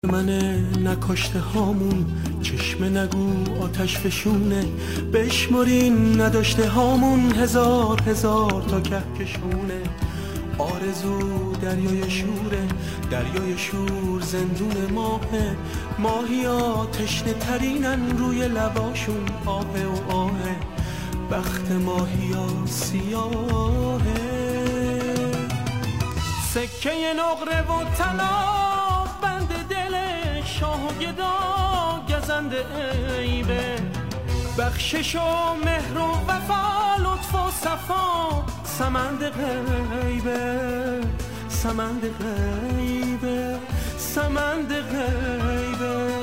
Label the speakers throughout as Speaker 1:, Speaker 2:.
Speaker 1: من نکاشته هامون چشم نگو آتش فشونه، بشمرین نداشته هامون هزار هزار تا کهکشونه. آرزو دریای شوره، دریای شور زندون ماهه، ماهیا تشنه ترینن روی لباشون آه و آه، بخت ماهیا سیاهه. سکه نقره و طلا بند دل شاه و گدا گزنده عیبه، بخشش و مهر و وفا لطف و صفا سمند غیبه، سمند غیبه، سمند غیبه.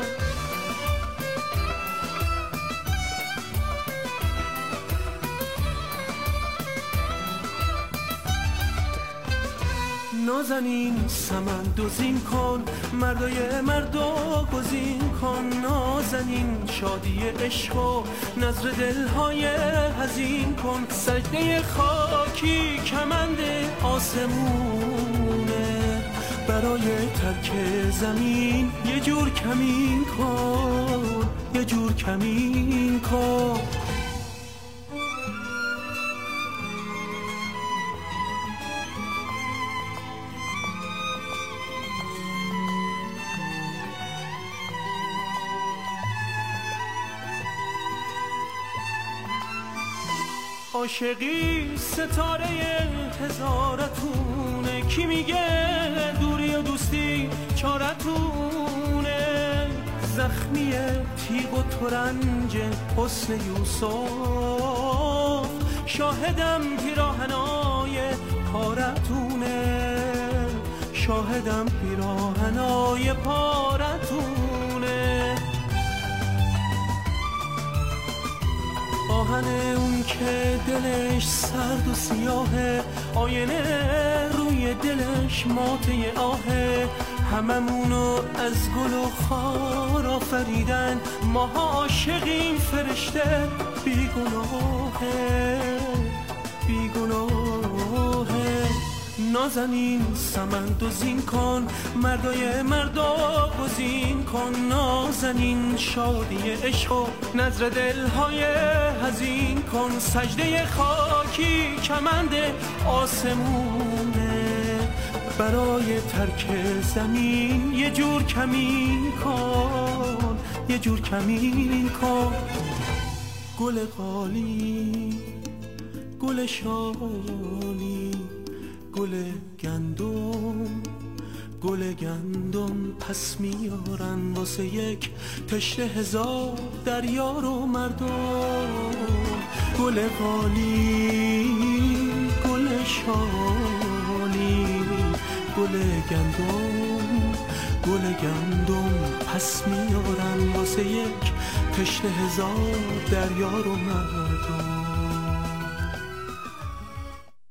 Speaker 1: نازنین سمند و زین کن، مردای مردو گزین کن. نازنین شادی عشق و نظر دلهای حزین کن. سجده خاکی کمند آسمونه، برای ترک زمین یه جور کمین کن، یه جور کمین کن. عاشقی ستاره هزارتونه، کی میگه دوری و دوستی چارتونه. زخمی تیغ و ترنج حسن یوسف، شاهدم پیراهنای پارتونه، شاهدم پیراهنای پارتونه. آهن اون که دلش سرد و سیاهه، آینه روی دلش ماته آهه. هممونو از گل و خار آفریدن، ماها عاشقیم فرشته بیگناهه، بیگناهه. نازنین سمند و زین کن، مردای مردا گزین کن. نازنین شادی عشق و نظر دلهای حزین کن. سجده خاکی کمند آسمونه، برای ترک زمین یه جور کمین کن، یه جور کمین کن. گل قالی، گل شالی، گل گندم، گل گندم پس میارن واسه یک تشنه هزار دریا رو مردم. گل قالی، گل شالی، گل گندم، گل گندم پس میارن واسه یک تشنه هزار دریا رو مردم.